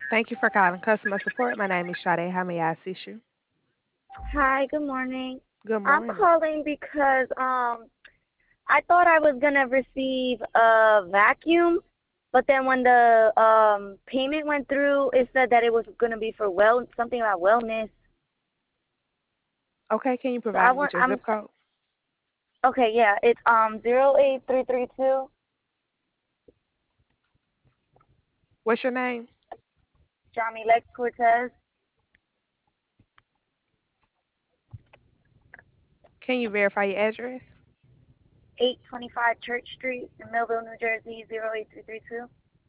Thank you for calling customer support. My name is Sade. How may I assist you? Hi, good morning. Good I'm morning. calling because I thought I was gonna receive a vacuum, but then when the payment went through, it said that it was gonna be for something about wellness. Okay, can you So provide me with your zip code? okay, yeah, it's 08332 What's your name? Jami Lex Cortez, Can you verify your address? 825 Church Street in Millville, New Jersey 08332.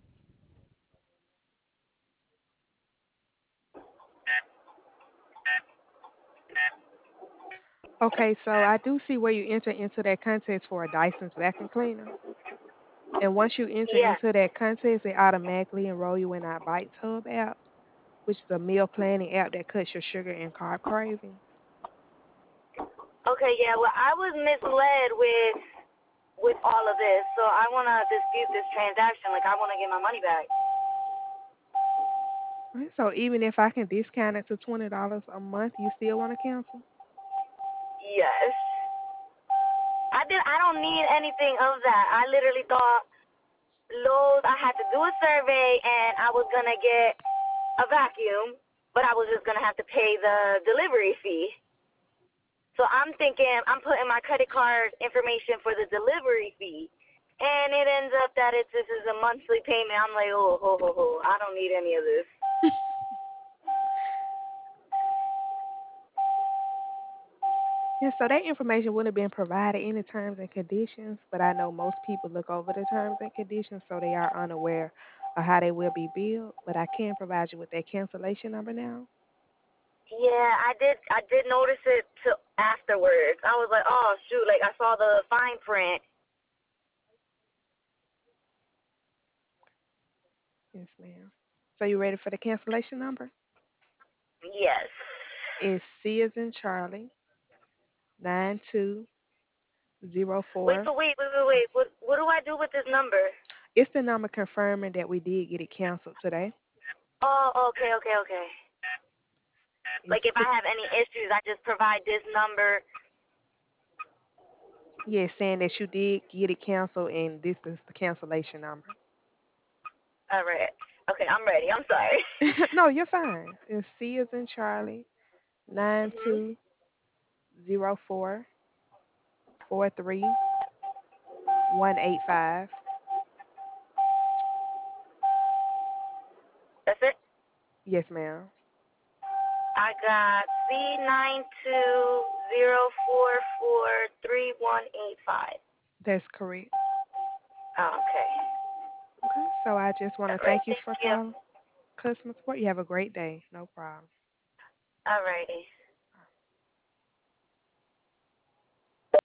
Okay, so I do see where you enter into that contest for a Dyson's vacuum cleaner. And once you enter Yeah. into that contest, it automatically enroll you in our Bites Hub app, which is a meal planning app that cuts your sugar and carb cravings. Okay, yeah. Well, I was misled with all of this, so I want to dispute this transaction. Like, I want to get my money back. Right, so even if I can discount it to $20 a month, you still want to cancel? Yes. I don't need anything of that. I literally thought Lowe's, I had to do a survey and I was gonna get a vacuum, but I was just gonna have to pay the delivery fee. So I'm thinking I'm putting my credit card information for the delivery fee, and it ends up that this is a monthly payment. I'm like, oh, ho, ho, ho, I don't need any of this. Yeah, so that information wouldn't have been provided in the terms and conditions, but I know most people look over the terms and conditions, so they are unaware of how they will be billed. But I can provide you with that cancellation number now. Yeah, I did notice it afterwards. I was like, oh shoot, like I saw the fine print. Yes, ma'am. So you ready for the cancellation number? Yes. It's C as in Charlie, 9204. Wait. What do I do with this number? It's the number confirming that we did get it canceled today. Oh, okay. It's Like if I six, have any issues, I just provide this number. yeah, saying that you did get it canceled, and this is the cancellation number. All right. Okay, I'm ready. I'm sorry. No, you're fine. It's C as in Charlie, nine Mhm. two zero four 43185. That's it. Yes, ma'am. I got C9204433185. That's correct. Okay. Okay. So I just want All to right. thank you Thank for you. calling customer support. You have a great day. No problem. All righty.